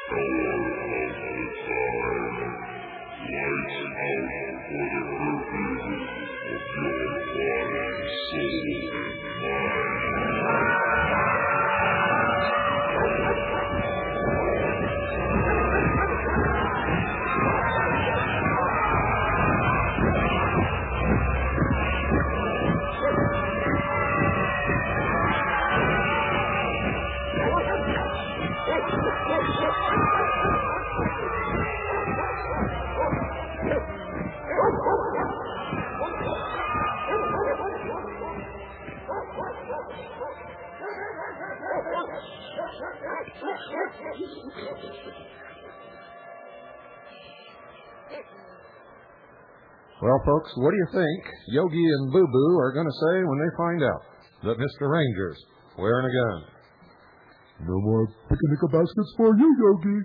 Well, folks, what do you think Yogi and Boo Boo are going to say when they find out that Mr. Ranger's wearing a gun? No more picnic baskets for you, Yogi.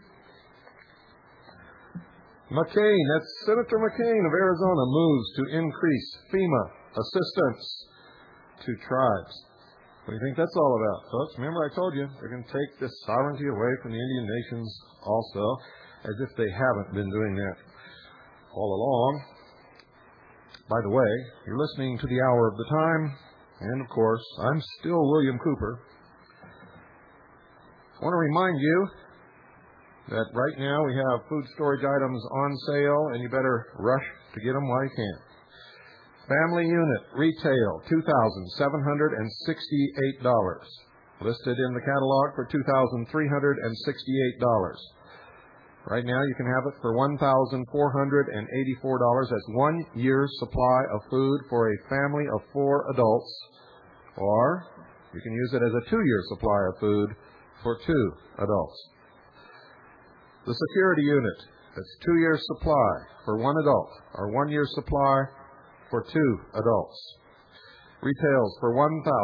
McCain, that's Senator McCain of Arizona, moves to increase FEMA assistance to tribes. What do you think that's all about, folks? Remember I told you they're going to take this sovereignty away from the Indian nations also, as if they haven't been doing that all along. By the way, you're listening to the Hour of the Time, and of course, I'm still William Cooper. I want to remind you that right now we have food storage items on sale, and you better rush to get them while you can. Family unit, retail, $2,768. Listed in the catalog for $2,368. Right now you can have it for $1,484. That's 1 year's supply of food for a family of 4 adults. Or you can use it as a 2-year supply of food for 2 adults. The security unit, that's 2 years supply for 1 adult, or 1 year's supply for 2 adults. Retails for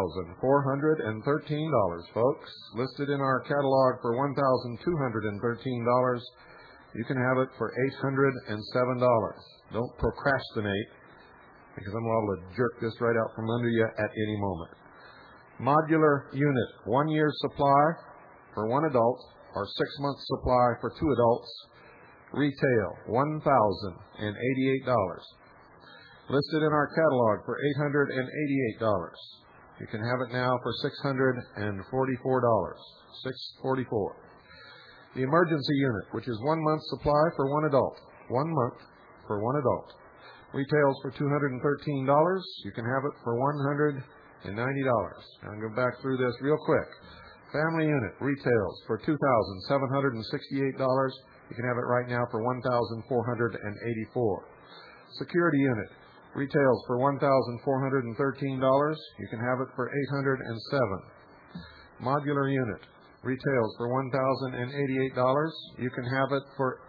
$1,413, folks. Listed in our catalog for $1,213. You can have it for $807. Don't procrastinate, because I'm liable to jerk this right out from under you at any moment. Modular unit, 1 year's supply for 1 adult, or 6 months supply for 2 adults. Retail, $1,088. Listed in our catalog for $888. You can have it now for $644. $644. The emergency unit, which is 1 month supply for 1 adult. 1 month for 1 adult. Retails for $213. You can have it for $190. Now I'm going to go back through this real quick. Family unit retails for $2,768. You can have it right now for $1,484. Security unit retails for $1,413. You can have it for $807. Modular unit retails for $1,088. You can have it for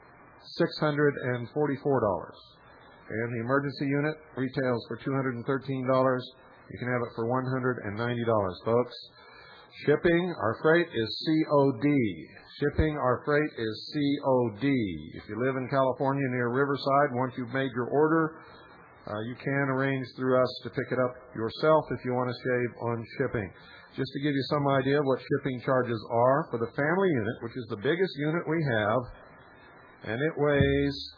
$644. And the emergency unit retails for $213. You can have it for $190, folks. Shipping, our freight is COD. Shipping, our freight is COD. If you live in California near Riverside, once you've made your order, you can arrange through us to pick it up yourself if you want to save on shipping. Just to give you some idea of what shipping charges are for the family unit, which is the biggest unit we have, and it weighs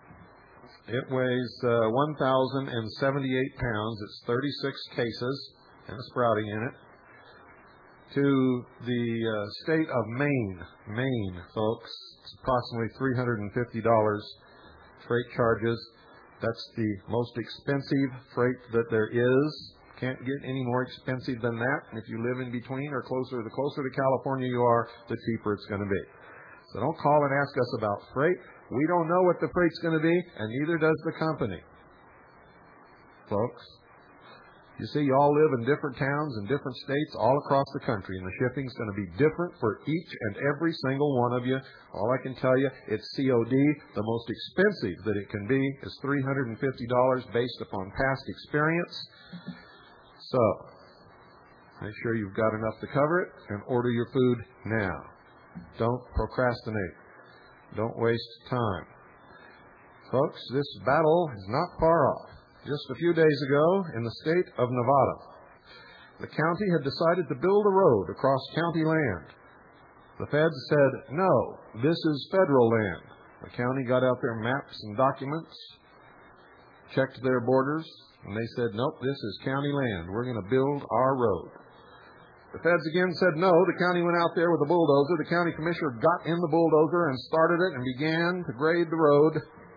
1,078 pounds. It's 36 cases in a sprouting unit. To the state of Maine, folks, it's approximately $350 freight charges. That's the most expensive freight that there is. Can't get any more expensive than that. And if you live in between or closer, the closer to California you are, the cheaper it's going to be. So don't call and ask us about freight. We don't know what the freight's going to be, and neither does the company. Folks, you see, you all live in different towns and different states all across the country, and the shipping's going to be different for each and every single one of you. All I can tell you, it's COD. The most expensive that it can be is $350 based upon past experience. So, make sure you've got enough to cover it and order your food now. Don't procrastinate. Don't waste time. Folks, this battle is not far off. Just a few days ago, in the state of Nevada, the county had decided to build a road across county land. The feds said, no, this is federal land. The county got out their maps and documents, checked their borders, and they said, nope, this is county land. We're going to build our road. The feds again said no. The county went out there with a bulldozer. The county commissioner got in the bulldozer and started it and began to grade the road.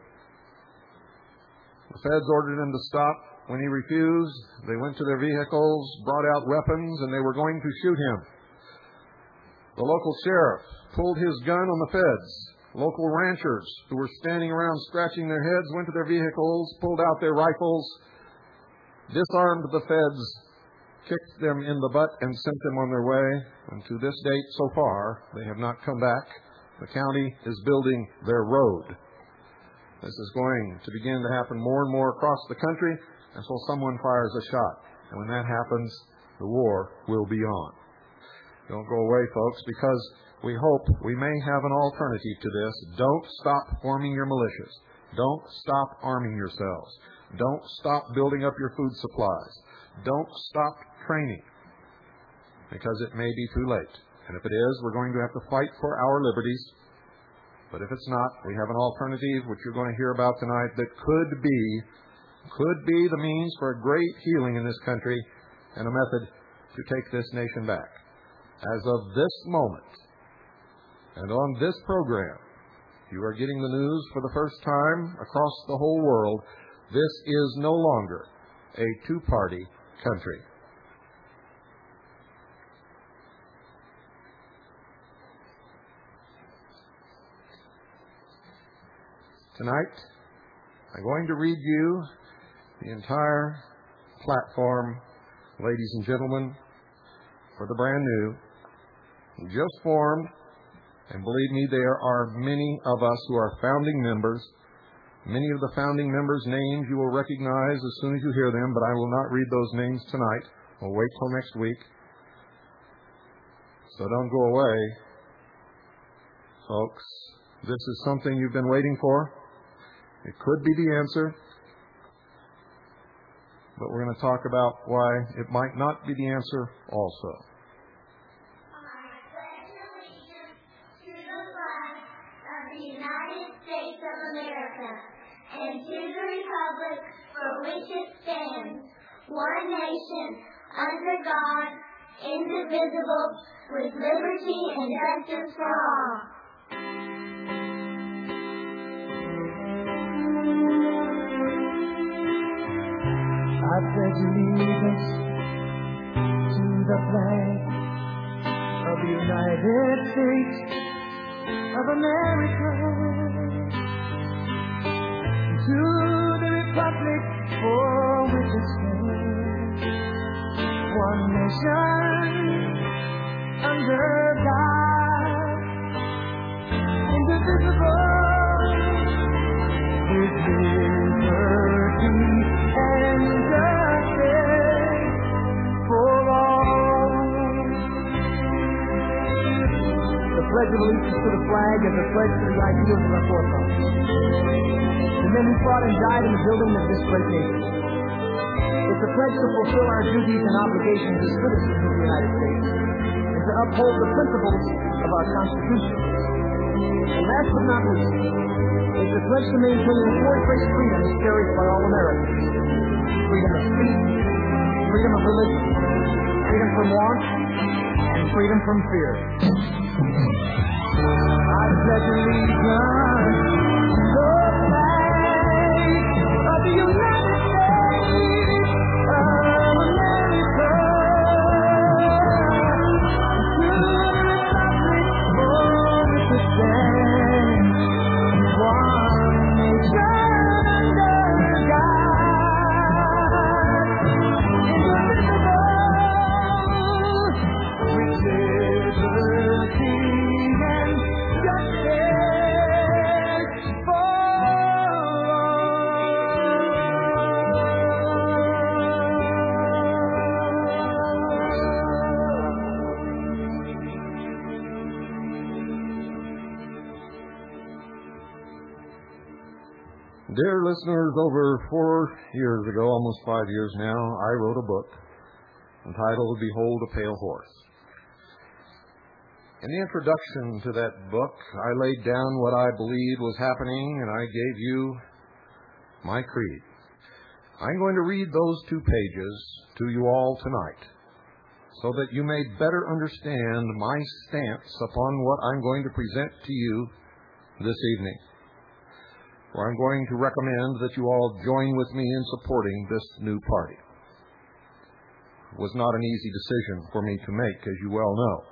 The feds ordered him to stop. When he refused, they went to their vehicles, brought out weapons, and they were going to shoot him. The local sheriff pulled his gun on the feds. Local ranchers who were standing around scratching their heads went to their vehicles, pulled out their rifles, disarmed the feds, kicked them in the butt, and sent them on their way. And to this date, so far, they have not come back. The county is building their road. This is going to begin to happen more and more across the country until someone fires a shot. And when that happens, the war will be on. Don't go away, folks, because we hope we may have an alternative to this. Don't stop forming your militias. Don't stop arming yourselves. Don't stop building up your food supplies. Don't stop training, because it may be too late. And if it is, we're going to have to fight for our liberties. But if it's not, we have an alternative, which you're going to hear about tonight, that could be the means for a great healing in this country and a method to take this nation back. As of this moment, and on this program, you are getting the news for the first time across the whole world. This is no longer a two-party country. Tonight, I'm going to read you the entire platform, ladies and gentlemen, for the brand new, just formed, and believe me, there are many of us who are founding members. Many of the founding members' names you will recognize as soon as you hear them, but I will not read those names tonight. We'll wait till next week. So don't go away, folks. This is something you've been waiting for. It could be the answer, but we're going to talk about why it might not be the answer also. I pledge allegiance to the flag of the United States of America and to the republic for which it stands, one nation, under God, indivisible, with liberty and justice for all. I pledge allegiance to the flag of the United States of America, to the republic for which it stands, one nation, under God, indivisible, with liberty and justice for all. The Pledge of Allegiance to the flag is a pledge to the ideals of our forefathers, the men who fought and died in the building of this great nation. It's a pledge to fulfill our duties and obligations as citizens of the United States and to uphold the principles of our Constitution. And last but not least, it's a pledge to maintain the four great freedoms cherished by all Americans: freedom of speech, freedom of religion, freedom from want, and freedom from fear. I pledge allegiance to the flag of the United States of America, to the republic for which it stands, one nation under God, indivisible, with liberty and justice for Dear listeners, over 4 years ago, almost 5 years now, I wrote a book entitled Behold a Pale Horse. In the introduction to that book, I laid down what I believed was happening, and I gave you my creed. I'm going to read those 2 pages to you all tonight so that you may better understand my stance upon what I'm going to present to you this evening. For I'm going to recommend that you all join with me in supporting this new party. It was not an easy decision for me to make, as you well know.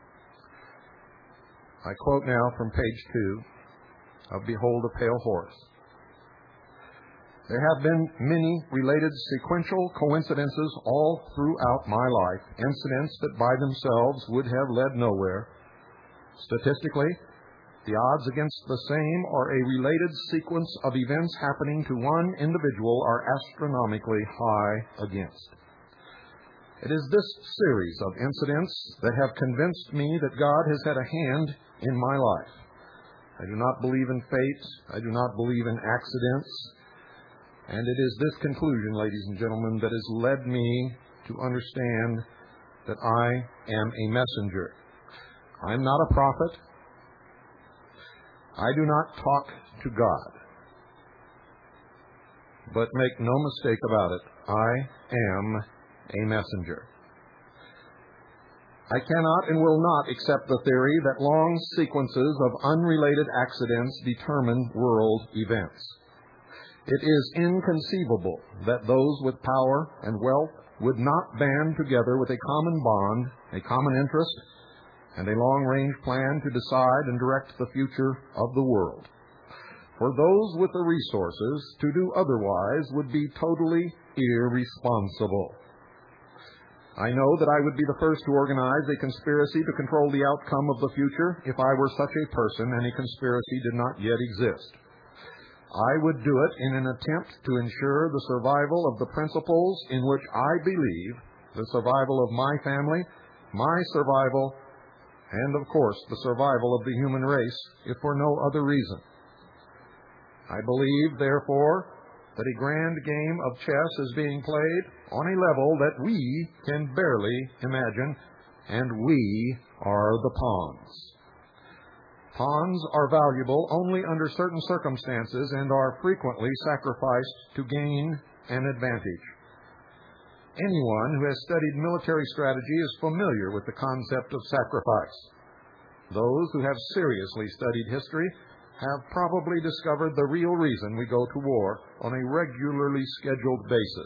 I quote now from page 2 of Behold a Pale Horse. There have been many related sequential coincidences all throughout my life, incidents that by themselves would have led nowhere. Statistically, the odds against the same or a related sequence of events happening to one individual are astronomically high against. It is this series of incidents that have convinced me that God has had a hand in my life. I do not believe in fate. I do not believe in accidents. And it is this conclusion, ladies and gentlemen, that has led me to understand that I am a messenger. I am not a prophet. I do not talk to God. But make no mistake about it, I am a messenger. I cannot and will not accept the theory that long sequences of unrelated accidents determine world events. It is inconceivable that those with power and wealth would not band together with a common bond, a common interest, and a long-range plan to decide and direct the future of the world. For those with the resources to do otherwise would be totally irresponsible. I know that I would be the first to organize a conspiracy to control the outcome of the future if I were such a person and a conspiracy did not yet exist. I would do it in an attempt to ensure the survival of the principles in which I believe, the survival of my family, my survival, and, of course, the survival of the human race, if for no other reason. I believe, therefore, that a grand game of chess is being played on a level that we can barely imagine, and we are the pawns. Pawns are valuable only under certain circumstances and are frequently sacrificed to gain an advantage. Anyone who has studied military strategy is familiar with the concept of sacrifice. Those who have seriously studied history have probably discovered the real reason we go to war on a regularly scheduled basis.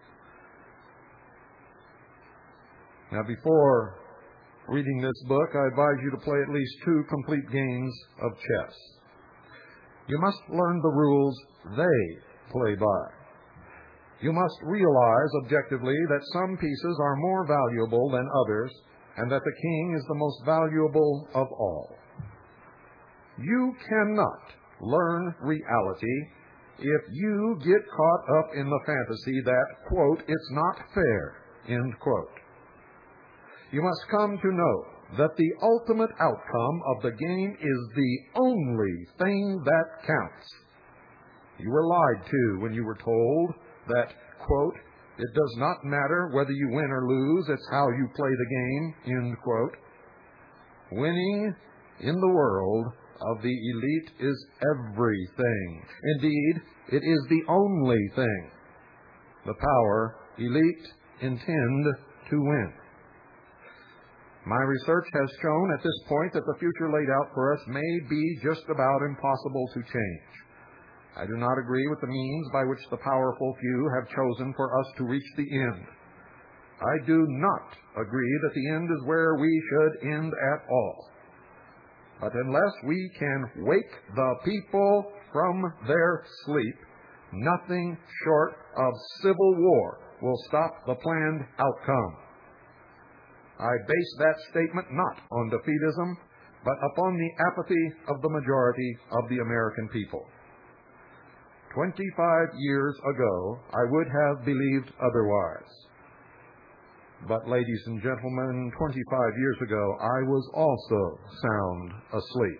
Now, before reading this book, I advise you to play at least 2 complete games of chess. You must learn the rules they play by. You must realize objectively that some pieces are more valuable than others, and that the king is the most valuable of all. You cannot learn reality if you get caught up in the fantasy that, quote, it's not fair, end quote. You must come to know that the ultimate outcome of the game is the only thing that counts. You were lied to when you were told that, quote, it does not matter whether you win or lose, it's how you play the game, end quote. Winning in the world of the elite is everything. Indeed, it is the only thing the power elite intend to win. My research has shown at this point that the future laid out for us may be just about impossible to change. I do not agree with the means by which the powerful few have chosen for us to reach the end. I do not agree that the end is where we should end at all. But unless we can wake the people from their sleep, nothing short of civil war will stop the planned outcome. I base that statement not on defeatism, but upon the apathy of the majority of the American people. 25 years ago, I would have believed otherwise. But, ladies and gentlemen, 25 years ago, I was also sound asleep.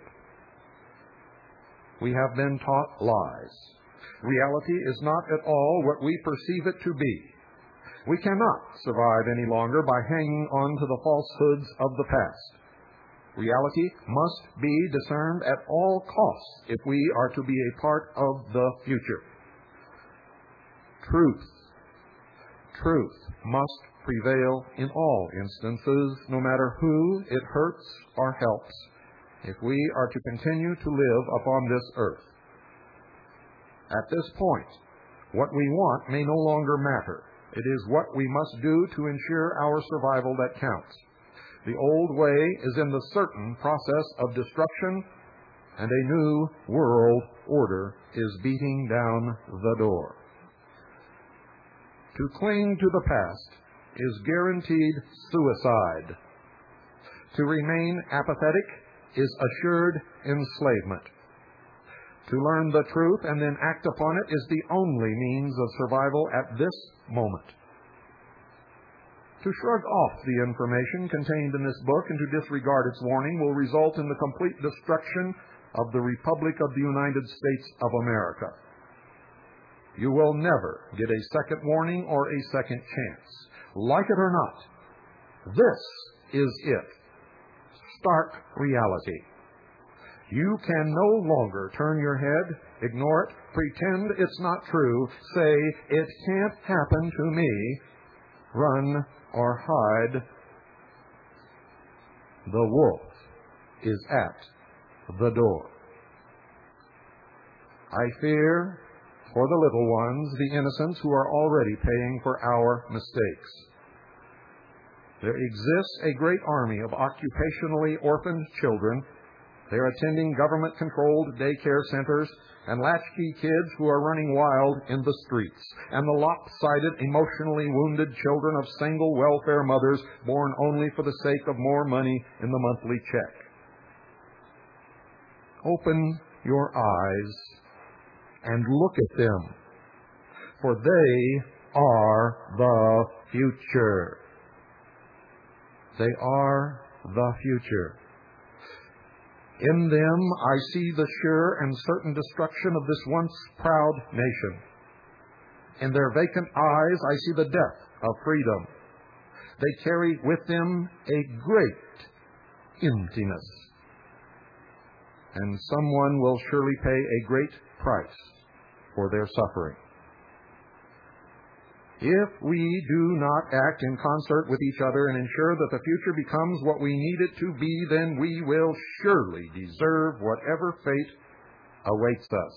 We have been taught lies. Reality is not at all what we perceive it to be. We cannot survive any longer by hanging on to the falsehoods of the past. reality must be discerned at all costs if we are to be a part of the future. Truth must prevail in all instances, no matter who it hurts or helps, if we are to continue to live upon this earth. At this point, what we want may no longer matter. It is what we must do to ensure our survival that counts. The old way is in the certain process of destruction, and a new world order is beating down the door. To cling to the past is guaranteed suicide. To remain apathetic is assured enslavement. To learn the truth and then act upon it is the only means of survival at this moment. To shrug off the information contained in this book and to disregard its warning will result in the complete destruction of the Republic of the United States of America. You will never get a second warning or a second chance. Like it or not, this is it. Stark reality. You can no longer turn your head, ignore it, pretend it's not true, say, it can't happen to me, run or hide. The wolf is at the door. I fear for the little ones, the innocents who are already paying for our mistakes. There exists a great army of occupationally orphaned children. They are attending government-controlled daycare centers and latchkey kids who are running wild in the streets, and the lopsided, emotionally wounded children of single welfare mothers born only for the sake of more money in the monthly check. Open your eyes and look at them, for they are the future. They are the future. In them I see the sure and certain destruction of this once proud nation. In their vacant eyes I see the death of freedom. They carry with them a great emptiness. And someone will surely pay a great price for their suffering. If we do not act in concert with each other and ensure that the future becomes what we need it to be, then we will surely deserve whatever fate awaits us.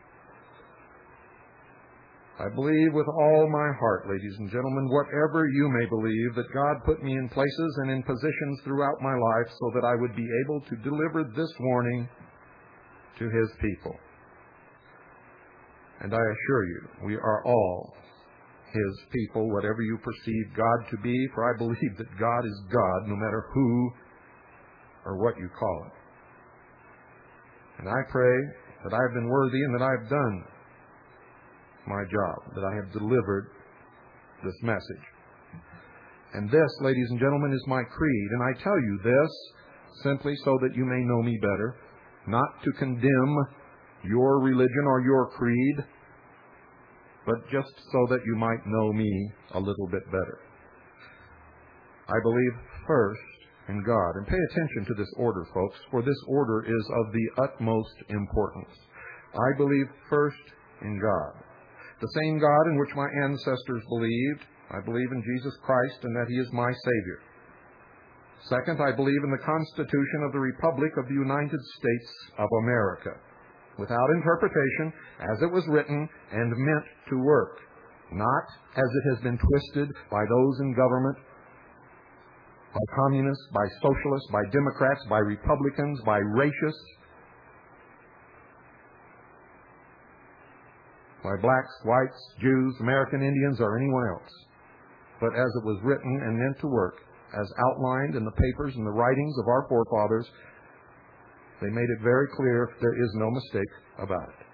I believe with all my heart, ladies and gentlemen, whatever you may believe, that God put me in places and in positions throughout my life so that I would be able to deliver this warning to His people. And I assure you, we are all His people, whatever you perceive God to be, for I believe that God is God, no matter who or what you call it. And I pray that I have been worthy and that I have done my job, that I have delivered this message. And this, ladies and gentlemen, is my creed. And I tell you this simply so that you may know me better, not to condemn your religion or your creed, but just so that you might know me a little bit better. I believe first in God. And pay attention to this order, folks, for this order is of the utmost importance. I believe first in God, the same God in which my ancestors believed. I believe in Jesus Christ and that He is my Savior. Second, I believe in the Constitution of the Republic of the United States of America, without interpretation, as it was written and meant to work, not as it has been twisted by those in government, by communists, by socialists, by Democrats, by Republicans, by racists, by blacks, whites, Jews, American Indians, or anyone else, but as it was written and meant to work, as outlined in the papers and the writings of our forefathers. They made it very clear, there is no mistake about it.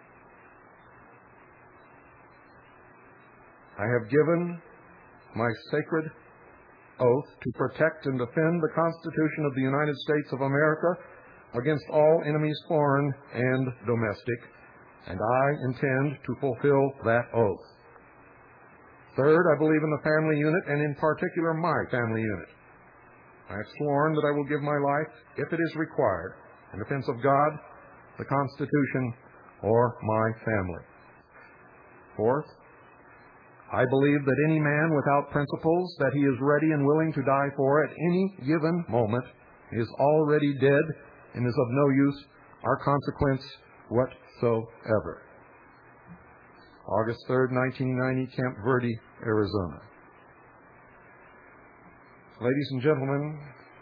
I have given my sacred oath to protect and defend the Constitution of the United States of America against all enemies, foreign and domestic, and I intend to fulfill that oath. Third, I believe in the family unit, and in particular my family unit. I have sworn that I will give my life, if it is required, in defense of God, the Constitution, or my family. Fourth, I believe that any man without principles that he is ready and willing to die for at any given moment is already dead and is of no use or consequence whatsoever. August 3rd, 1990, Camp Verde, Arizona. Ladies and gentlemen,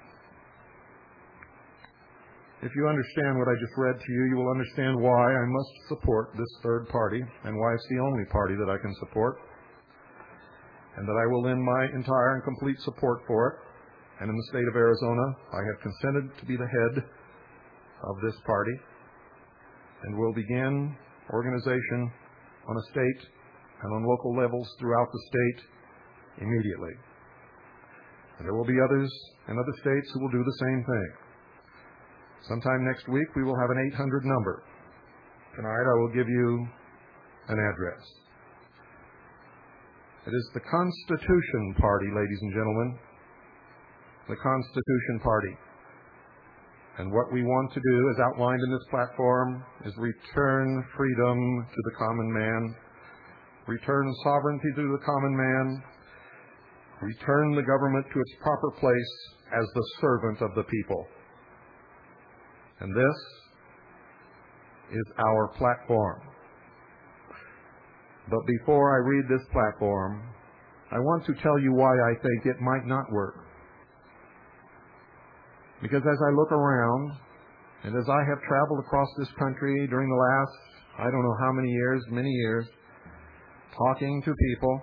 if you understand what I just read to you, you will understand why I must support this third party and why it's the only party that I can support, and that I will lend my entire and complete support for it. And in the state of Arizona, I have consented to be the head of this party and will begin organization on a state and on local levels throughout the state immediately. And there will be others in other states who will do the same thing. Sometime next week, we will have an 800 number. Tonight, I will give you an address. It is the Constitution Party, ladies and gentlemen. The Constitution Party. And what we want to do, as outlined in this platform, is return freedom to the common man, return sovereignty to the common man, return the government to its proper place as the servant of the people. And this is our platform. But before I read this platform, I want to tell you why I think it might not work. Because as I look around, and as I have traveled across this country during the last, I don't know how many years, talking to people,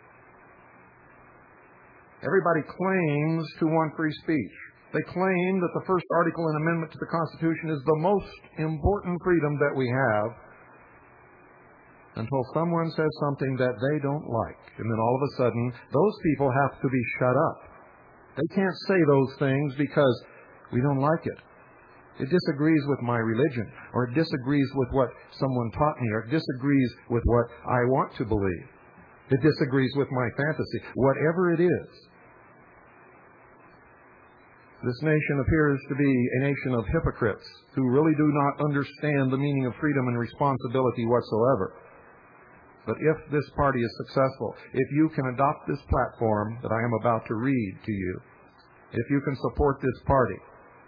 everybody claims to want free speech. They claim that the first article and amendment to the Constitution is the most important freedom that we have, until someone says something that they don't like. And then all of a sudden, those people have to be shut up. They can't say those things because we don't like it. It disagrees with my religion, or it disagrees with what someone taught me, or it disagrees with what I want to believe. It disagrees with my fantasy. Whatever it is. This nation appears to be a nation of hypocrites who really do not understand the meaning of freedom and responsibility whatsoever. But if this party is successful, if you can adopt this platform that I am about to read to you, if you can support this party,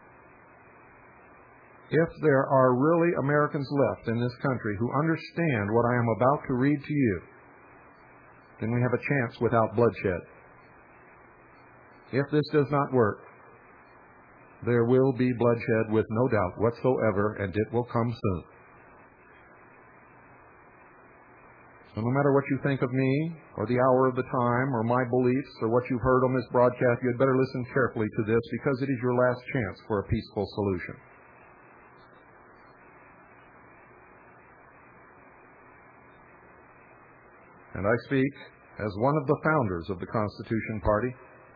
if there are really Americans left in this country who understand what I am about to read to you, then we have a chance without bloodshed. If this does not work, there will be bloodshed with no doubt whatsoever, and it will come soon. So no matter what you think of me, or the hour of the time, or my beliefs, or what you've heard on this broadcast, you had better listen carefully to this, because it is your last chance for a peaceful solution. And I speak as one of the founders of the Constitution Party.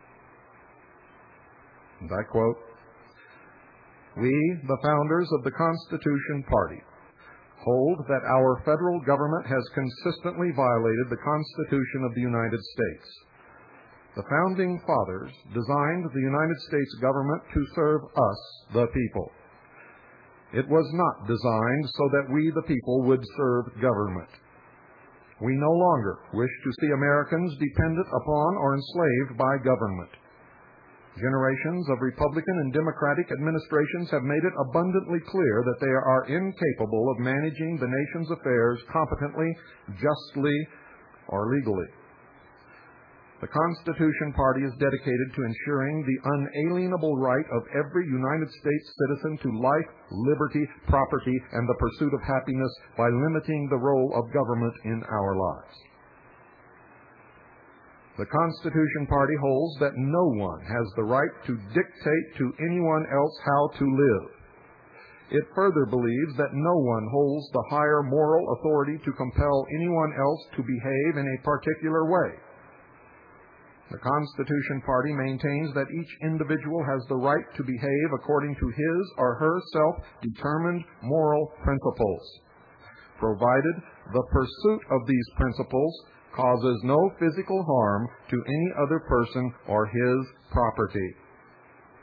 And I quote, "We, the founders of the Constitution Party, hold that our federal government has consistently violated the Constitution of the United States. The founding fathers designed the United States government to serve us, the people. It was not designed so that we, the people, would serve government. We no longer wish to see Americans dependent upon or enslaved by government. Generations of Republican and Democratic administrations have made it abundantly clear that they are incapable of managing the nation's affairs competently, justly, or legally. The Constitution Party is dedicated to ensuring the unalienable right of every United States citizen to life, liberty, property, and the pursuit of happiness by limiting the role of government in our lives. The Constitution Party holds that no one has the right to dictate to anyone else how to live. It further believes that no one holds the higher moral authority to compel anyone else to behave in a particular way. The Constitution Party maintains that each individual has the right to behave according to his or her self-determined moral principles, provided the pursuit of these principles causes no physical harm to any other person or his property."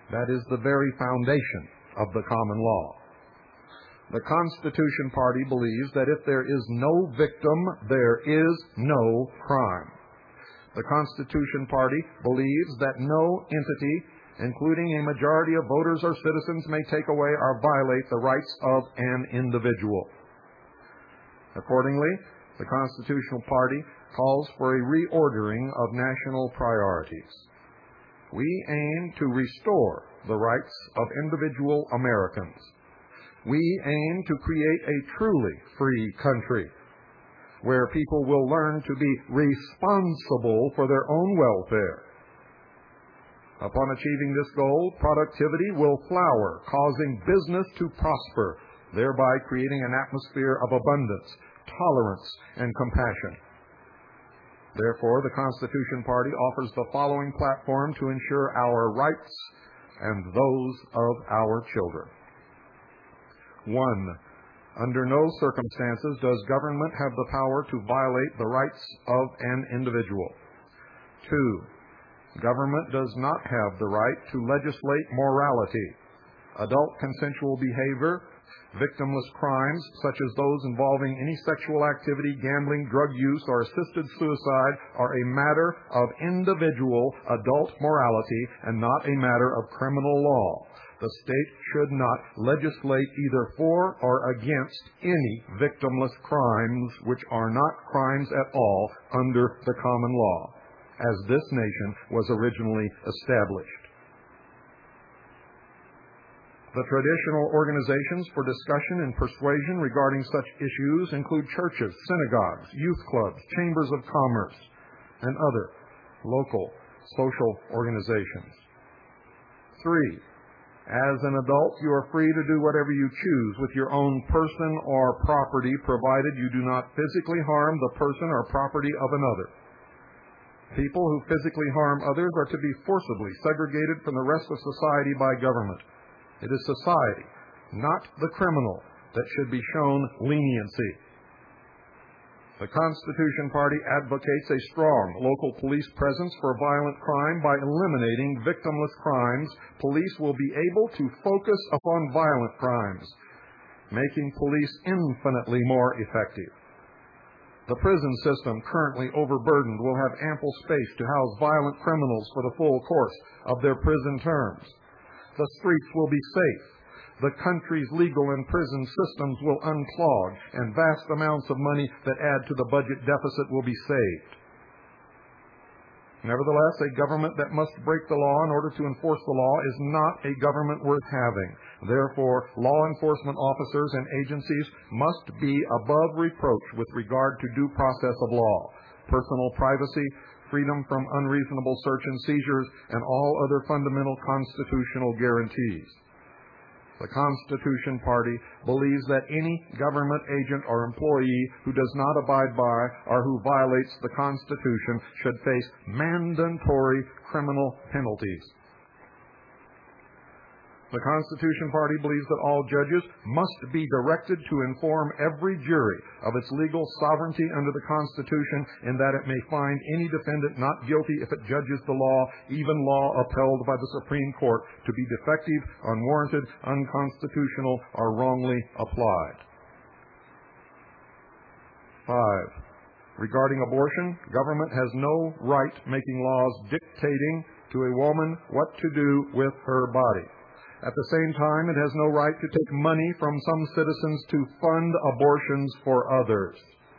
That is the very foundation of the common law. The Constitution Party believes that if there is no victim, there is no crime. The Constitution Party believes that no entity, including a majority of voters or citizens, may take away or violate the rights of an individual. Accordingly, the Constitutional Party calls for a reordering of national priorities. We aim to restore the rights of individual Americans. We aim to create a truly free country where people will learn to be responsible for their own welfare. Upon achieving this goal, productivity will flower, causing business to prosper, thereby creating an atmosphere of abundance, tolerance, and compassion. Therefore, the Constitution Party offers the following platform to ensure our rights and those of our children. 1. Under no circumstances does government have the power to violate the rights of an individual. 2. Government does not have the right to legislate morality, adult consensual behavior, victimless crimes such as those involving any sexual activity, gambling, drug use, or assisted suicide are a matter of individual adult morality and not a matter of criminal law. The state should not legislate either for or against any victimless crimes which are not crimes at all under the common law, as this nation was originally established. The traditional organizations for discussion and persuasion regarding such issues include churches, synagogues, youth clubs, chambers of commerce, and other local social organizations. 3. As an adult, you are free to do whatever you choose with your own person or property, provided you do not physically harm the person or property of another. People who physically harm others are to be forcibly segregated from the rest of society by government. It is society, not the criminal, that should be shown leniency. The Constitution Party advocates a strong local police presence for violent crime. By eliminating victimless crimes, police will be able to focus upon violent crimes, making police infinitely more effective. The prison system, currently overburdened, will have ample space to house violent criminals for the full course of their prison terms. The streets will be safe. The country's legal and prison systems will unclog, and vast amounts of money that add to the budget deficit will be saved. Nevertheless, a government that must break the law in order to enforce the law is not a government worth having. Therefore, law enforcement officers and agencies must be above reproach with regard to due process of law, personal privacy, freedom from unreasonable search and seizures, and all other fundamental constitutional guarantees. The Constitution Party believes that any government agent or employee who does not abide by or who violates the Constitution should face mandatory criminal penalties. The Constitution Party believes that all judges must be directed to inform every jury of its legal sovereignty under the Constitution, in that it may find any defendant not guilty if it judges the law, even law upheld by the Supreme Court, to be defective, unwarranted, unconstitutional, or wrongly applied. 5. Regarding abortion, government has no right making laws dictating to a woman what to do with her body. At the same time, it has no right to take money from some citizens to fund abortions for others.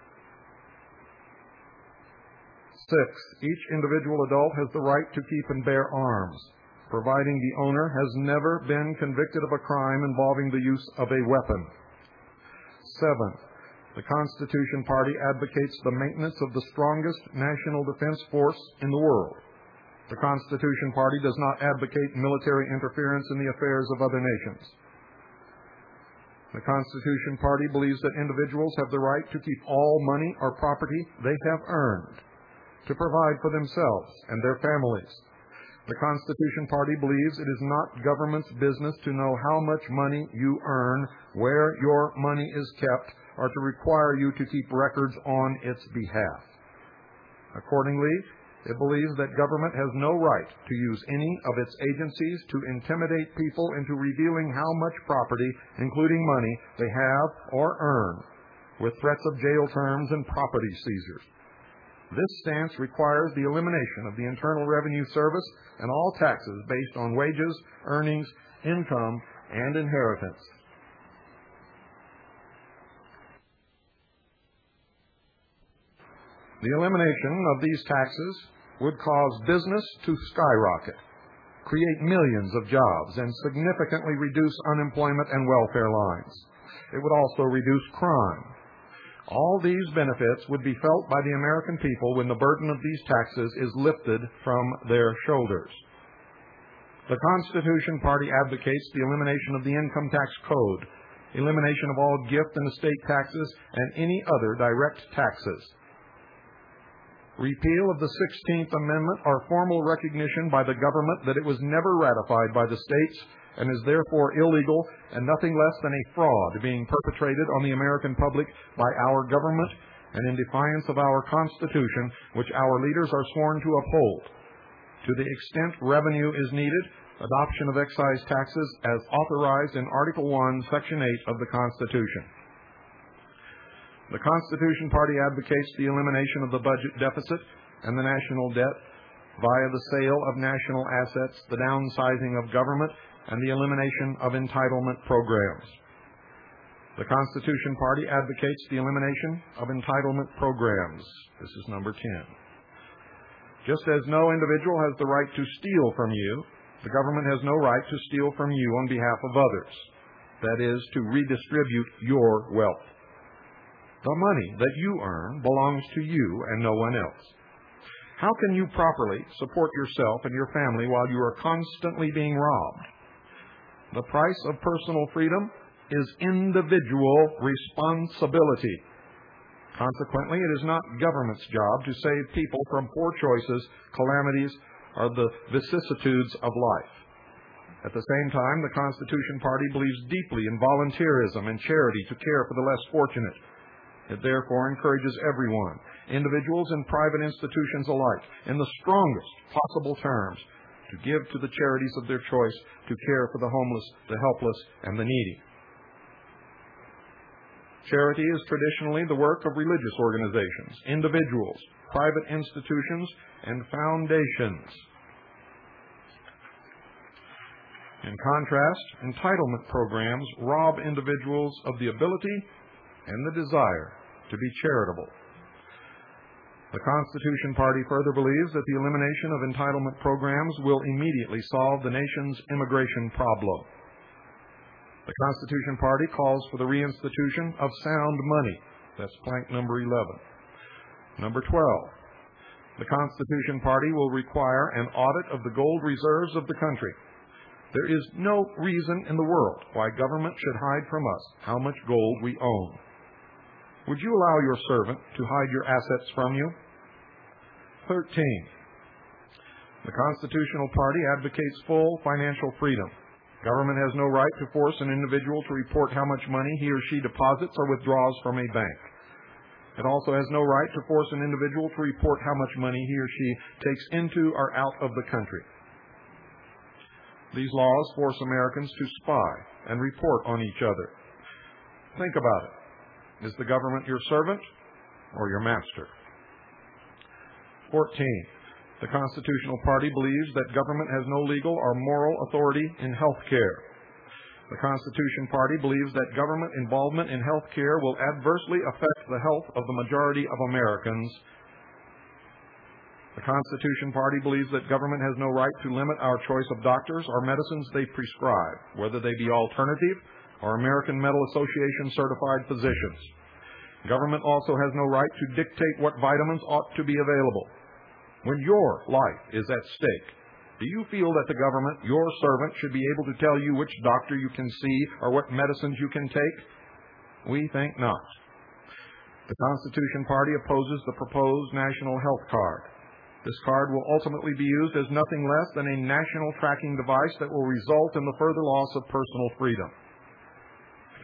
6. Each individual adult has the right to keep and bear arms, providing the owner has never been convicted of a crime involving the use of a weapon. 7. The Constitution Party advocates the maintenance of the strongest national defense force in the world. The Constitution Party does not advocate military interference in the affairs of other nations. The Constitution Party believes that individuals have the right to keep all money or property they have earned, to provide for themselves and their families. The Constitution Party believes it is not government's business to know how much money you earn, where your money is kept, or to require you to keep records on its behalf. Accordingly, It believes that government has no right to use any of its agencies to intimidate people into revealing how much property, including money, they have or earn, with threats of jail terms and property seizures. This stance requires the elimination of the Internal Revenue Service and all taxes based on wages, earnings, income, and inheritance. The elimination of these taxes would cause business to skyrocket, create millions of jobs, and significantly reduce unemployment and welfare lines. It would also reduce crime. All these benefits would be felt by the American people when the burden of these taxes is lifted from their shoulders. The Constitution Party advocates the elimination of the income tax code, elimination of all gift and estate taxes, and any other direct taxes. Repeal of the 16th Amendment or formal recognition by the government that it was never ratified by the states and is therefore illegal and nothing less than a fraud being perpetrated on the American public by our government and in defiance of our Constitution, which our leaders are sworn to uphold. To the extent revenue is needed, adoption of excise taxes as authorized in Article 1, Section 8 of the Constitution. The Constitution Party advocates the elimination of the budget deficit and the national debt via the sale of national assets, the downsizing of government, and the elimination of entitlement programs. The Constitution Party advocates the elimination of entitlement programs. This is number 10. Just as no individual has the right to steal from you, the government has no right to steal from you on behalf of others. That is, to redistribute your wealth. The money that you earn belongs to you and no one else. How can you properly support yourself and your family while you are constantly being robbed? The price of personal freedom is individual responsibility. Consequently, it is not government's job to save people from poor choices, calamities, or the vicissitudes of life. At the same time, the Constitution Party believes deeply in volunteerism and charity to care for the less fortunate. It therefore encourages everyone, individuals and private institutions alike, in the strongest possible terms, to give to the charities of their choice to care for the homeless, the helpless, and the needy. Charity is traditionally the work of religious organizations, individuals, private institutions, and foundations. In contrast, entitlement programs rob individuals of the ability and the desire to be charitable. The Constitution Party further believes that the elimination of entitlement programs will immediately solve the nation's immigration problem. The Constitution Party calls for the reinstitution of sound money. That's plank number 11. Number 12. The Constitution Party will require an audit of the gold reserves of the country. There is no reason in the world why government should hide from us how much gold we own. Would you allow your servant to hide your assets from you? 13. The Constitutional Party advocates full financial freedom. Government has no right to force an individual to report how much money he or she deposits or withdraws from a bank. It also has no right to force an individual to report how much money he or she takes into or out of the country. These laws force Americans to spy and report on each other. Think about it. Is the government your servant or your master? 14. The Constitutional Party believes that government has no legal or moral authority in health care. The Constitution Party believes that government involvement in health care will adversely affect the health of the majority of Americans. The Constitution Party believes that government has no right to limit our choice of doctors or medicines they prescribe, whether they be alternative or American Medical Association certified physicians. Government also has no right to dictate what vitamins ought to be available. When your life is at stake, do you feel that the government, your servant, should be able to tell you which doctor you can see or what medicines you can take? We think not. The Constitution Party opposes the proposed National Health Card. This card will ultimately be used as nothing less than a national tracking device that will result in the further loss of personal freedom.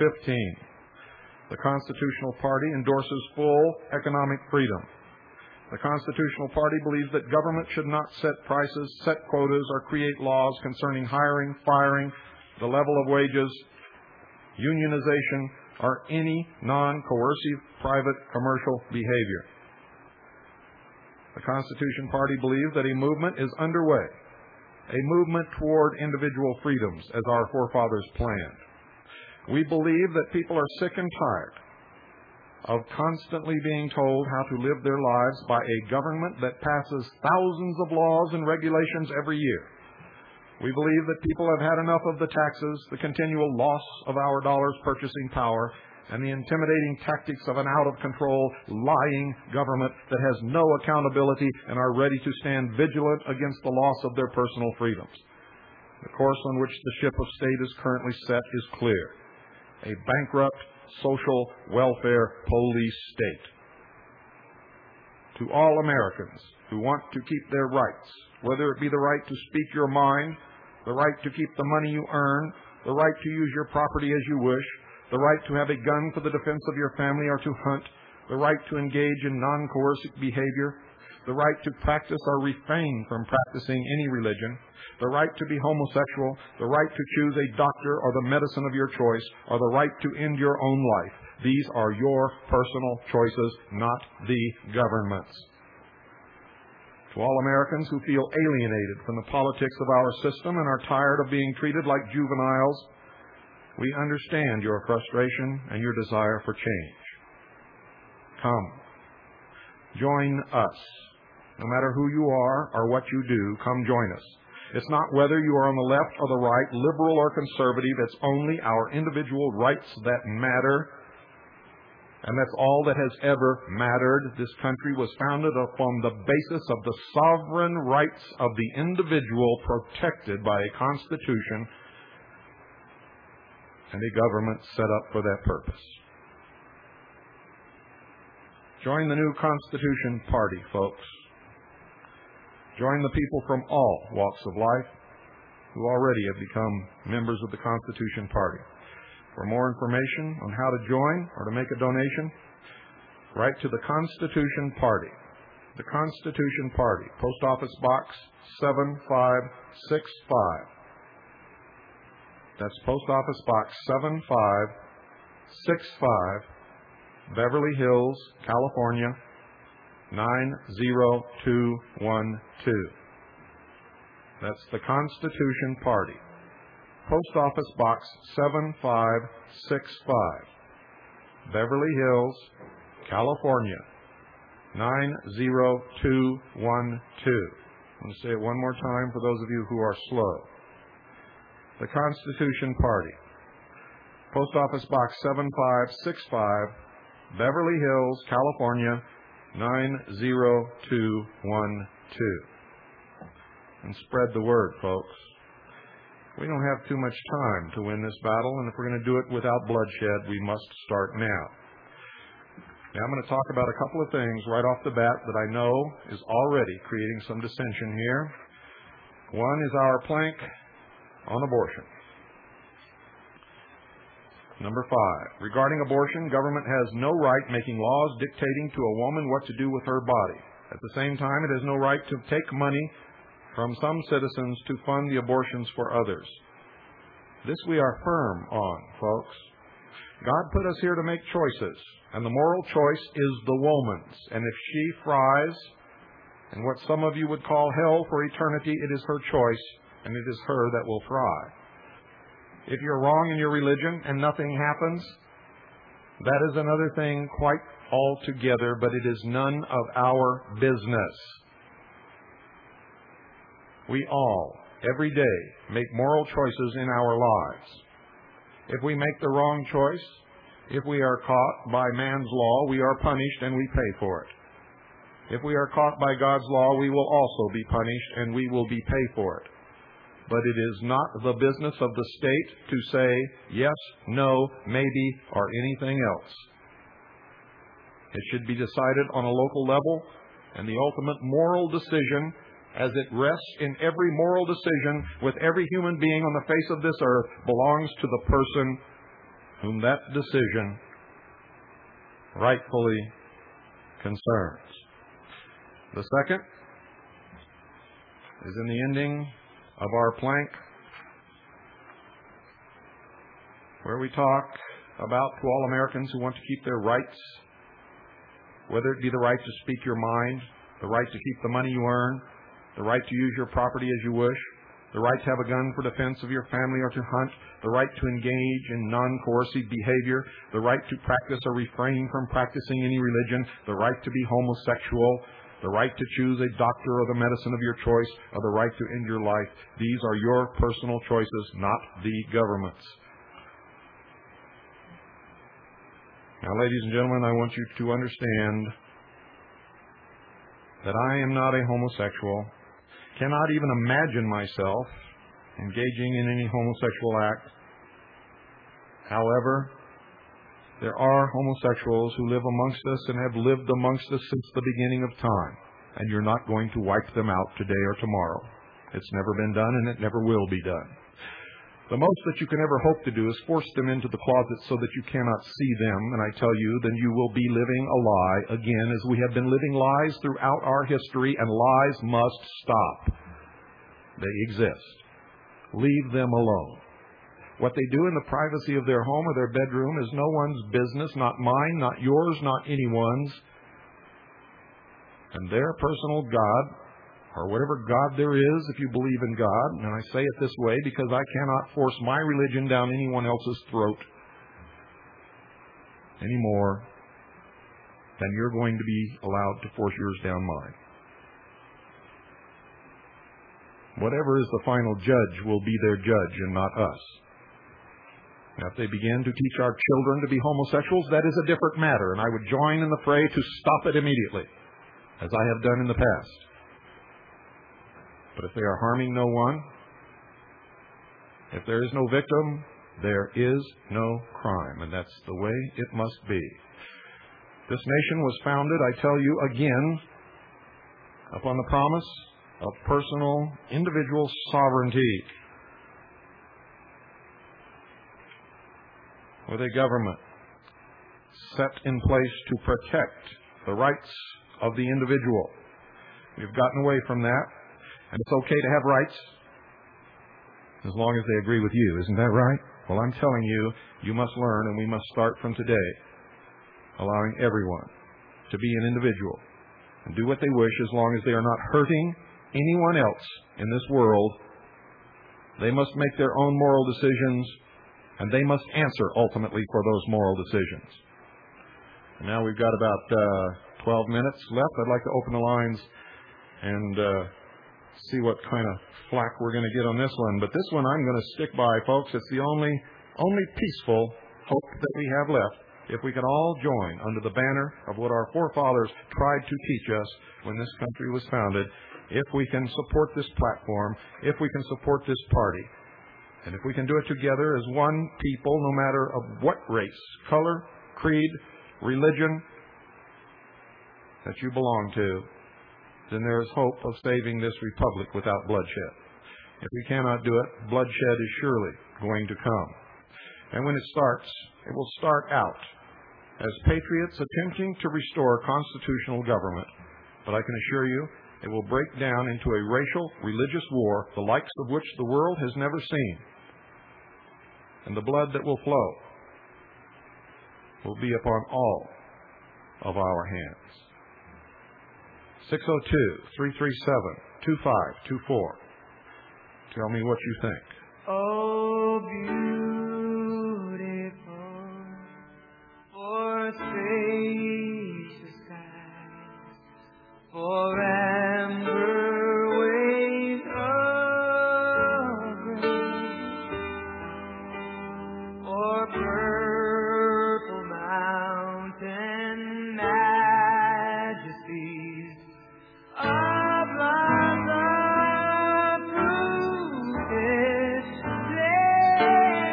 15. The Constitutional Party endorses full economic freedom. The Constitutional Party believes that government should not set prices, set quotas, or create laws concerning hiring, firing, the level of wages, unionization, or any non-coercive private commercial behavior. The Constitution Party believes that a movement is underway, a movement toward individual freedoms as our forefathers planned. We believe that people are sick and tired of constantly being told how to live their lives by a government that passes thousands of laws and regulations every year. We believe that people have had enough of the taxes, the continual loss of our dollar's purchasing power, and the intimidating tactics of an out-of-control, lying government that has no accountability and are ready to stand vigilant against the loss of their personal freedoms. The course on which the ship of state is currently set is clear: a bankrupt social welfare police state. To all Americans who want to keep their rights, whether it be the right to speak your mind, the right to keep the money you earn, the right to use your property as you wish, the right to have a gun for the defense of your family or to hunt, the right to engage in non-coercive behavior, the right to practice or refrain from practicing any religion, the right to be homosexual, the right to choose a doctor or the medicine of your choice, or the right to end your own life. These are your personal choices, not the government's. To all Americans who feel alienated from the politics of our system and are tired of being treated like juveniles, we understand your frustration and your desire for change. Come. Join us. No matter who you are or what you do, come join us. It's not whether you are on the left or the right, liberal or conservative. It's only our individual rights that matter. And that's all that has ever mattered. This country was founded upon the basis of the sovereign rights of the individual, protected by a constitution and a government set up for that purpose. Join the new Constitution Party, folks. Join the people from all walks of life who already have become members of the Constitution Party. For more information on how to join or to make a donation, write to the Constitution Party. The Constitution Party, Post Office Box 7565. That's Post Office Box 7565, Beverly Hills, California, 90212. That's the Constitution Party. Post Office Box 7565, Beverly Hills, California, 90212. I'm going to say it one more time for those of you who are slow. The Constitution Party. Post Office Box 7565, Beverly Hills, California, 90212. And spread the word, folks. We don't have too much time to win this battle, and if we're going to do it without bloodshed, we must start now. Now I'm going to talk about a couple of things right off the bat that I know is already creating some dissension here. One is our plank on abortion. Number 5, regarding abortion, government has no right making laws dictating to a woman what to do with her body. At the same time, it has no right to take money from some citizens to fund the abortions for others. This we are firm on, folks. God put us here to make choices, and the moral choice is the woman's. And if she fries in what some of you would call hell for eternity, it is her choice, and it is her that will fry. If you're wrong in your religion and nothing happens, that is another thing quite altogether, but it is none of our business. We all, every day, make moral choices in our lives. If we make the wrong choice, if we are caught by man's law, we are punished and we pay for it. If we are caught by God's law, we will also be punished and we will be paid for it. But it is not the business of the state to say yes, no, maybe, or anything else. It should be decided on a local level, and the ultimate moral decision, as it rests in every moral decision with every human being on the face of this earth, belongs to the person whom that decision rightfully concerns. The second is in the ending of our plank, where we talk about to all Americans who want to keep their rights, whether it be the right to speak your mind, the right to keep the money you earn, the right to use your property as you wish, the right to have a gun for defense of your family or to hunt, the right to engage in non-coercive behavior, the right to practice or refrain from practicing any religion, the right to be homosexual, the right to choose a doctor or the medicine of your choice, or the right to end your life. These are your personal choices, not the government's. Now, ladies and gentlemen, I want you to understand that I am not a homosexual, cannot even imagine myself engaging in any homosexual act. However, there are homosexuals who live amongst us and have lived amongst us since the beginning of time, and you're not going to wipe them out today or tomorrow. It's never been done, and it never will be done. The most that you can ever hope to do is force them into the closet so that you cannot see them, and I tell you, then you will be living a lie again, as we have been living lies throughout our history, and lies must stop. They exist. Leave them alone. What they do in the privacy of their home or their bedroom is no one's business, not mine, not yours, not anyone's. And their personal God, or whatever God there is, if you believe in God, and I say it this way because I cannot force my religion down anyone else's throat any more than you're going to be allowed to force yours down mine. Whatever is the final judge will be their judge and not us. Now, if they begin to teach our children to be homosexuals, that is a different matter, and I would join in the fray to stop it immediately, as I have done in the past. But if they are harming no one, if there is no victim, there is no crime, and that's the way it must be. This nation was founded, I tell you again, upon the promise of personal, individual sovereignty, with a government set in place to protect the rights of the individual. We've gotten away from that. And it's okay to have rights as long as they agree with you. Isn't that right? Well, I'm telling you, you must learn, and we must start from today, allowing everyone to be an individual and do what they wish as long as they are not hurting anyone else in this world. They must make their own moral decisions, and they must answer ultimately for those moral decisions. And now we've got about 12 minutes left. I'd like to open the lines and see what kind of flack we're going to get on this one. But this one I'm going to stick by, folks. It's the only peaceful hope that we have left. If we can all join under the banner of what our forefathers tried to teach us when this country was founded, if we can support this platform, if we can support this party, and if we can do it together as one people, no matter of what race, color, creed, religion that you belong to, then there is hope of saving this republic without bloodshed. If we cannot do it, bloodshed is surely going to come. And when it starts, it will start out as patriots attempting to restore constitutional government. But I can assure you, it will break down into a racial, religious war, the likes of which the world has never seen. And the blood that will flow will be upon all of our hands. 602-337-2524. Tell me what you think. Oh, beautiful, for spacious skies, for amber waves of grace, for purple mountain majesties of blossom fruited day.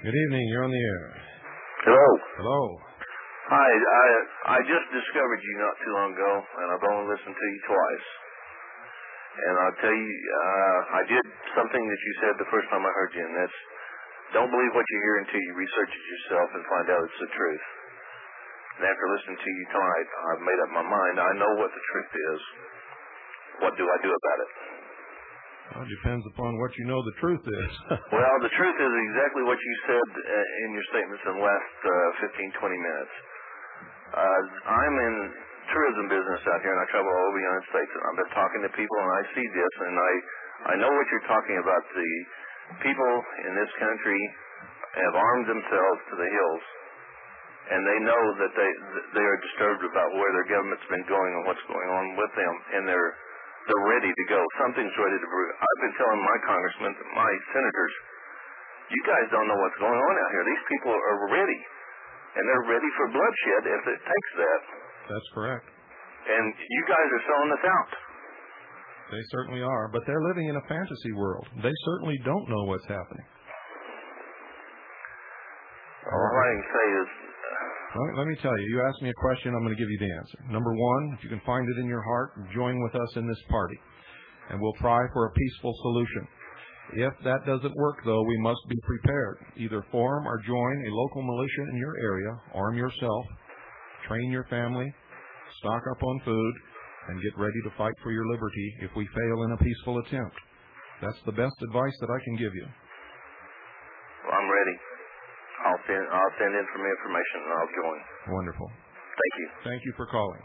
Good evening. You're on the air. Hello. Hello. Hi. I just discovered you not too long ago, and I've only listened to you twice. And I'll tell you, I did something that you said the first time I heard you, and that's don't believe what you hear until you research it yourself and find out it's the truth. And after listening to you tonight, I've made up my mind. I know what the truth is. What do I do about it? Well, it depends upon what you know the truth is. Well, the truth is exactly what you said in your statements in the last 15, 20 minutes. I'm in tourism business out here, and I travel all over the United States, and I've been talking to people, and I see this, and I know what you're talking about. The people in this country have armed themselves to the hills, and they know that they are disturbed about where their government's been going and what's going on with them, and they're ready to go. Something's ready to brew. I've been telling my congressmen, my senators, you guys don't know what's going on out here. These people are ready, and they're ready for bloodshed if it takes that. That's correct. And you guys are selling us out. They certainly are, but they're living in a fantasy world. They certainly don't know what's happening. All I can say is... Let me tell you, you asked me a question, I'm going to give you the answer. Number one, if you can find it in your heart, join with us in this party, and we'll try for a peaceful solution. If that doesn't work, though, we must be prepared. Either form or join a local militia in your area, arm yourself, train your family, stock up on food, and get ready to fight for your liberty if we fail in a peaceful attempt. That's the best advice that I can give you. Well, I'm ready. I'll send in some information and I'll join. Wonderful. Thank you. Thank you for calling.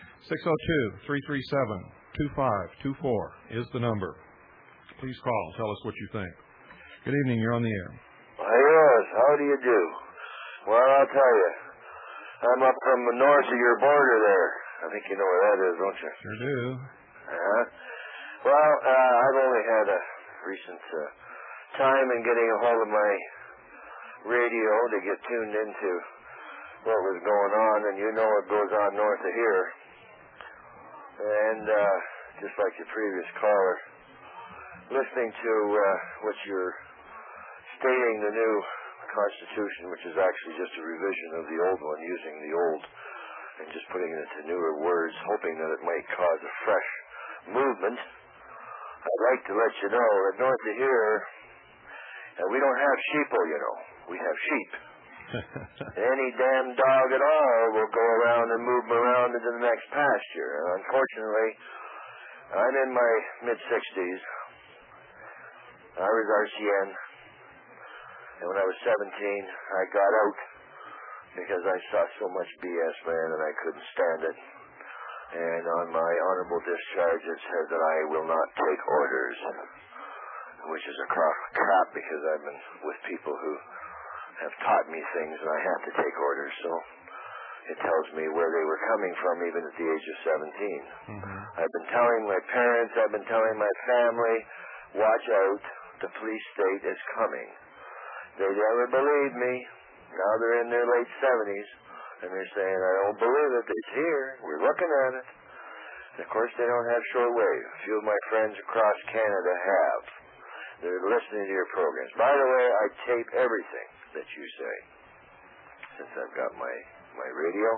602-337-2524 is the number. Please call. Tell us what you think. Good evening. You're on the air. Yes, how do you do? Well, I'll tell you. I'm up from the north of your border there. I think you know where that is, don't you? Sure do. Well, I've only had a recent time in getting a hold of my radio to get tuned into what was going on, and you know what goes on north of here. And just like your previous caller, listening to what you're stating, the new Constitution, which is actually just a revision of the old one, using the old and just putting it into newer words, hoping that it might cause a fresh movement. I'd like to let you know that north of here, we don't have sheeple, you know. We have sheep. Any damn dog at all will go around and move them around into the next pasture. And unfortunately, I'm in my mid-60s. I was RCN. And when I was 17, I got out because I saw so much BS, man, and I couldn't stand it. And on my honorable discharge, it said that I will not take orders, which is a crap because I've been with people who have taught me things, and I have to take orders. So it tells me where they were coming from, even at the age of 17. Mm-hmm. I've been telling my parents, I've been telling my family, watch out, the police state is coming. They never believed me. Now they're in their late 70s, and they're saying, I don't believe it. It's here. We're looking at it. And of course, they don't have shortwave. A few of my friends across Canada have. They're listening to your programs. By the way, I tape everything that you say, since I've got my radio.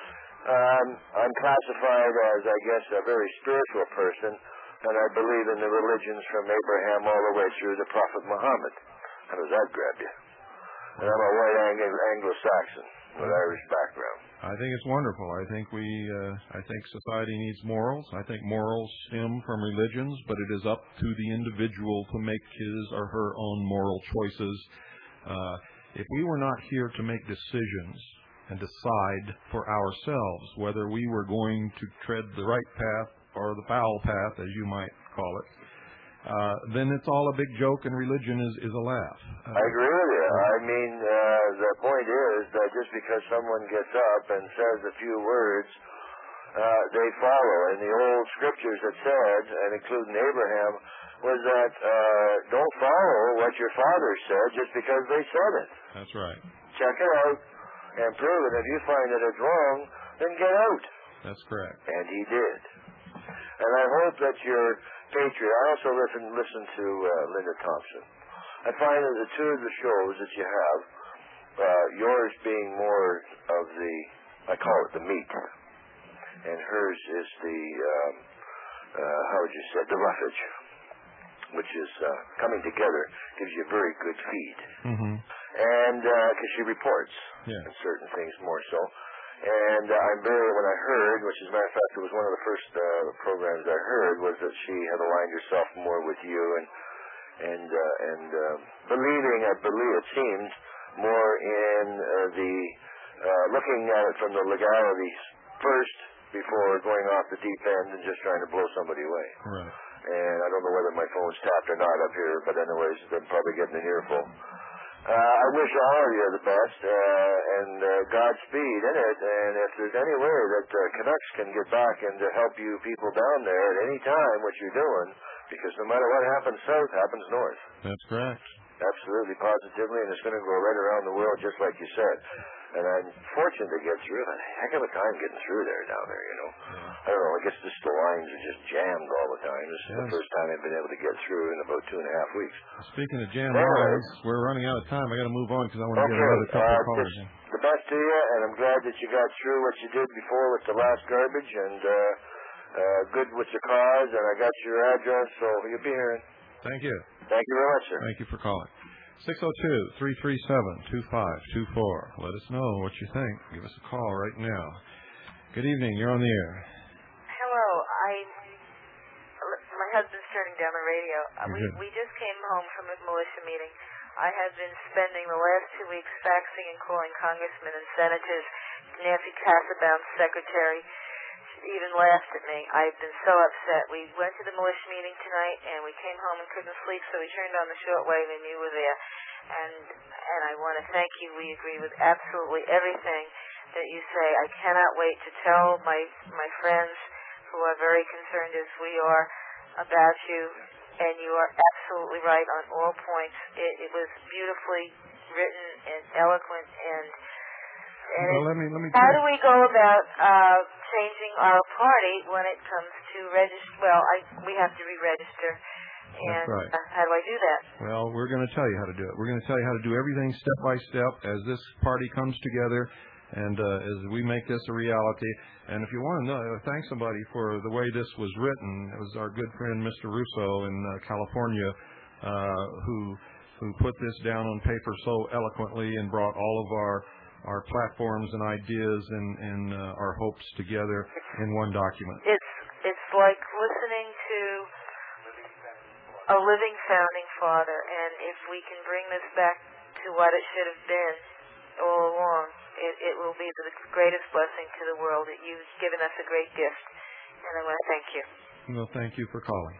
I'm classified as, I guess, a very spiritual person, and I believe in the religions from Abraham all the way through the Prophet Muhammad. How does that grab you? And I'm a white Anglo-Saxon with Irish background. I think it's wonderful. I think I think society needs morals. I think morals stem from religions, but it is up to the individual to make his or her own moral choices. If we were not here to make decisions and decide for ourselves whether we were going to tread the right path or the foul path, as you might call it, then it's all a big joke, and religion is a laugh. I agree with you. I mean, the point is that just because someone gets up and says a few words, they follow. And the old scriptures that said, and including Abraham, was that don't follow what your father said just because they said it. That's right. Check it out and prove it. If you find that it's wrong, then get out. That's correct. And he did. And I hope that you're patriot. I also listen to Linda Thompson. I find that the two of the shows that you have, yours being more of the, I call it the meat, and hers is the, how would you say, the roughage, which is coming together, gives you a very good feed. Mm-hmm. And because she reports on certain things more so. And when I heard, which as a matter of fact, it was one of the first programs I heard, was that she had aligned herself more with you and believing, I believe it seems, more in the looking at it from the legalities first before going off the deep end and just trying to blow somebody away. Right. And I don't know whether my phone's tapped or not up here, but anyways, I'm probably getting an earful. I wish all of you the best and Godspeed in it. And if there's any way that Canucks can get back and to help you people down there at any time, what you're doing, because no matter what happens south, happens north. That's correct. Absolutely, positively, and it's going to go right around the world, just like you said. And I'm fortunate to get through. I've had a heck of a time getting through down there, you know. I don't know, I guess just the lines are just jammed all the time. This is the first time I've been able to get through in about 2.5 weeks. Speaking of jammed lines, we're running out of time. I got to move on because I want to get another couple of callers in. The best to you, and I'm glad that you got through what you did before with the last garbage, and good with your cause, and I got your address, so you'll be hearing. Thank you. Thank you very much, sir. Thank you for calling. 602-337-2524. Let us know what you think. Give us a call right now. Good evening. You're on the air. Hello. My husband's turning down the radio. We just came home from a militia meeting. I have been spending the last 2 weeks faxing and calling congressmen and senators. Nancy Kassebaum's secretary even laughed at me. I've been so upset. We went to the militia meeting tonight, and we came home and couldn't sleep, so we turned on the shortwave, and you were there. And I want to thank you. We agree with absolutely everything that you say. I cannot wait to tell my friends who are very concerned as we are about you, and you are absolutely right on all points. It was beautifully written and eloquent and well, let me how do we go about changing our party when it comes to register? Well, we have to re-register. And that's right. How do I do that? Well, we're going to tell you how to do it. We're going to tell you how to do everything step by step as this party comes together and as we make this a reality. And if you want to know, thank somebody for the way this was written. It was our good friend Mr. Russo in California who put this down on paper so eloquently and brought all of our platforms and ideas and our hopes together in one document. It's like listening to a living founding father, and if we can bring this back to what it should have been all along, it will be the greatest blessing to the world. That you've given us a great gift, and I want to thank you. Well, thank you for calling.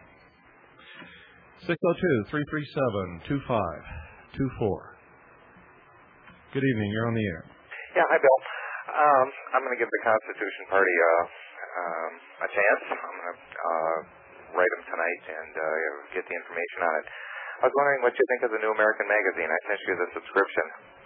602-337-2524. Good evening. You're on the air. Yeah, hi, Bill. I'm going to give the Constitution Party a chance. I'm going to write them tonight and get the information on it. I was wondering what you think of the New American Magazine. I sent you the subscription.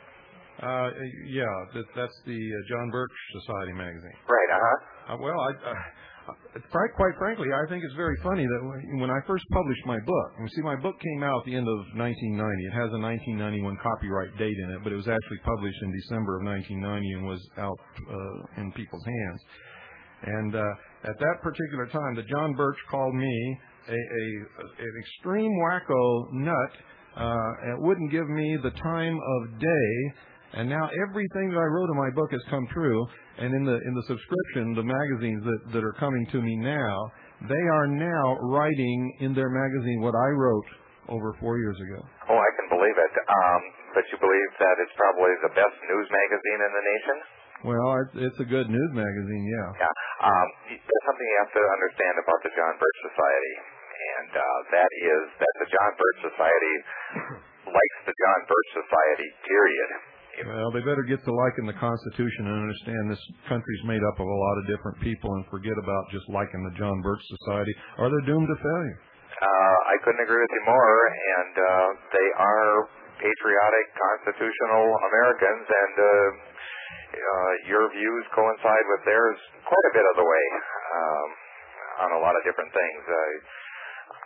That's the John Birch Society magazine. Right, Well, quite frankly, I think it's very funny that when I first published my book, you see, my book came out at the end of 1990. It has a 1991 copyright date in it, but it was actually published in December of 1990 and was out in people's hands. And at that particular time, the John Birch called me an extreme wacko nut and wouldn't give me the time of day. And now everything that I wrote in my book has come true. And in the subscription, the magazines that are coming to me now, they are now writing in their magazine what I wrote over 4 years ago. Oh, I can believe it. But you believe that it's probably the best news magazine in the nation? Well, it's a good news magazine, yeah. Yeah. There's something you have to understand about the John Birch Society, and that is that the John Birch Society likes the John Birch Society, period. Well, they better get to liking the Constitution and understand this country's made up of a lot of different people and forget about just liking the John Birch Society, or they're doomed to failure. I couldn't agree with you more, and they are patriotic, constitutional Americans, and your views coincide with theirs quite a bit of the way on a lot of different things.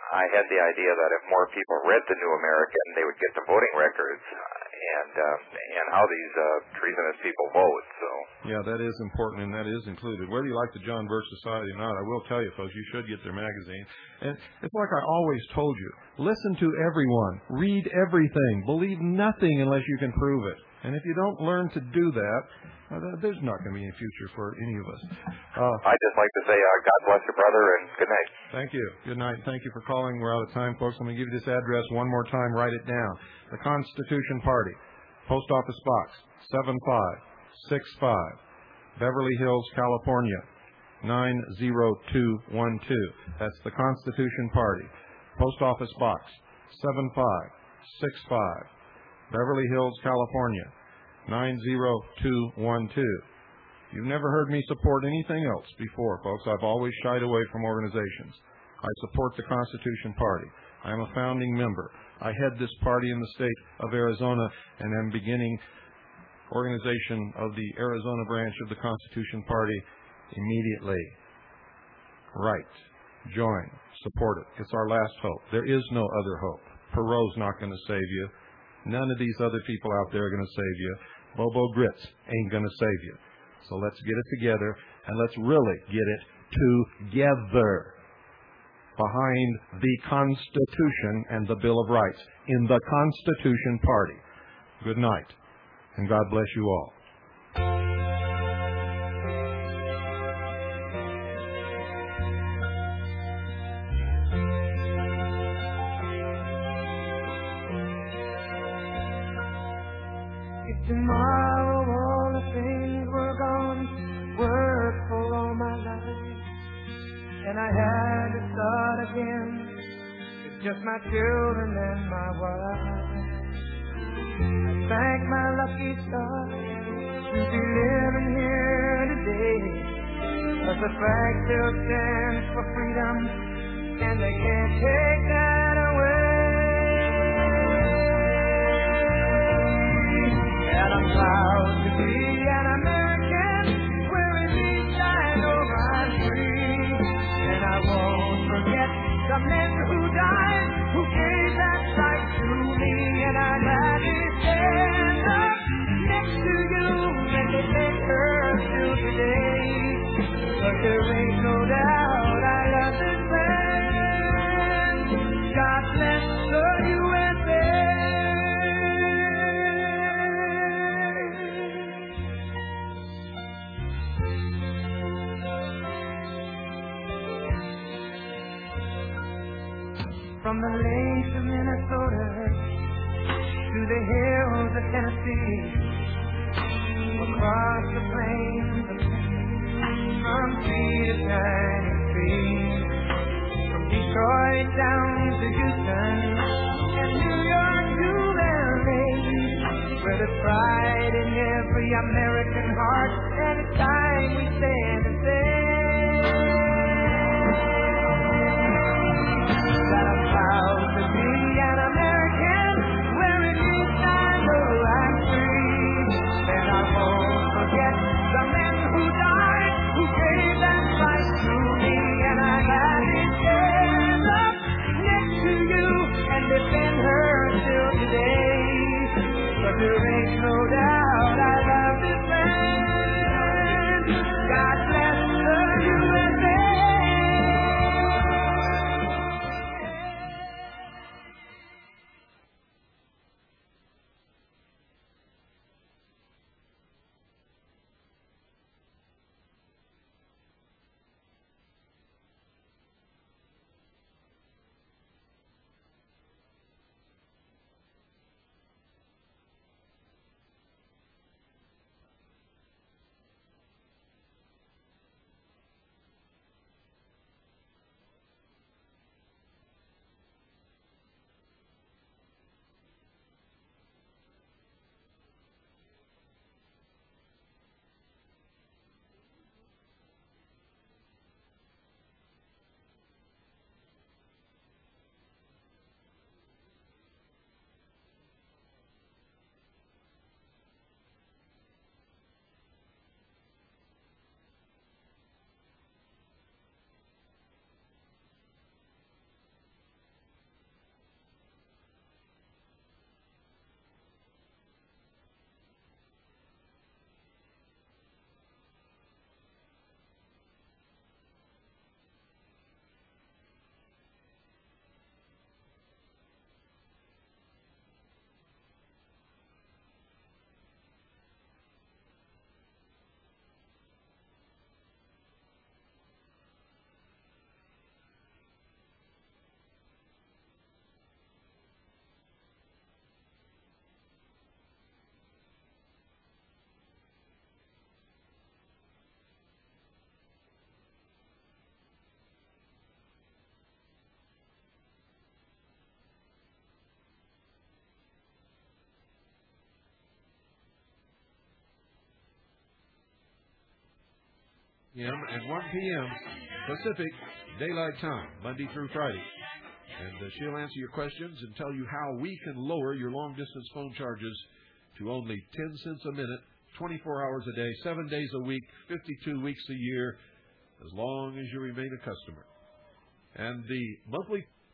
I had the idea that if more people read the New American, they would get the voting records and how these treasonous people vote. So yeah, that is important, and that is included. Whether you like the John Birch Society or not, I will tell you, folks, you should get their magazine. And it's like I always told you: listen to everyone, read everything, believe nothing unless you can prove it. And if you don't learn to do that, there's not going to be any future for any of us. I'd just like to say, God bless your brother, and good night. Thank you. Good night. Thank you for calling. We're out of time, folks. Let me give you this address one more time. Write it down. The Constitution Party, Post Office Box 7565, Beverly Hills, California 90212. That's the Constitution Party, Post Office Box 7565, Beverly Hills, California 90212. You've never heard me support anything else before, folks. I've always shied away from organizations. I support the Constitution Party. I am a founding member. I head this party in the state of Arizona and am beginning organization of the Arizona branch of the Constitution Party immediately. Right. Join. Support it. It's our last hope. There is no other hope. Perot's not going to save you. None of these other people out there are going to save you. Bobo Grits ain't going to save you. So let's get it together, and let's really get it together behind the Constitution and the Bill of Rights in the Constitution Party. Good night, and God bless you all. Tomorrow all the things were gone, worked for all my life, and I had to start again with just my children and my wife. I thank my lucky stars to be living here today, 'cause the flag still stands for freedom, and they can't take that away. And I'm proud to be an American, wearing these I know I'm free. And I won't forget the men who died, who gave that right to me. And I'm happy to stand up next to you and defend her till today. But there ain't no doubt I love this land. God bless the USA. From the lakes of Minnesota to the hills of Tennessee, across the plains of Texas, from sea to shining sea, from Detroit down to Houston and New York to LA, where there's pride in every American heart, and it's time we stand and say that I'm proud to be an American, wearing this I know I'm free. And I won't forget the men who died, who gave that right to me. And I'm happy to stand up next to you and defend her till today. But there ain't no doubt I love this land. p.m. and 1 p.m. Pacific Daylight Time, Monday through Friday. And she'll answer your questions and tell you how we can lower your long-distance phone charges to only 10 cents a minute, 24 hours a day, 7 days a week, 52 weeks a year, as long as you remain a customer. And the monthly